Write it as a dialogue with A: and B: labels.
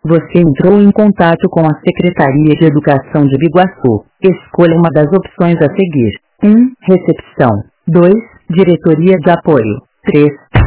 A: Você entrou em contato com a Secretaria de Educação de Biguaçu. Escolha uma das opções a seguir. 1. Recepção. 2. Diretoria de Apoio. 3.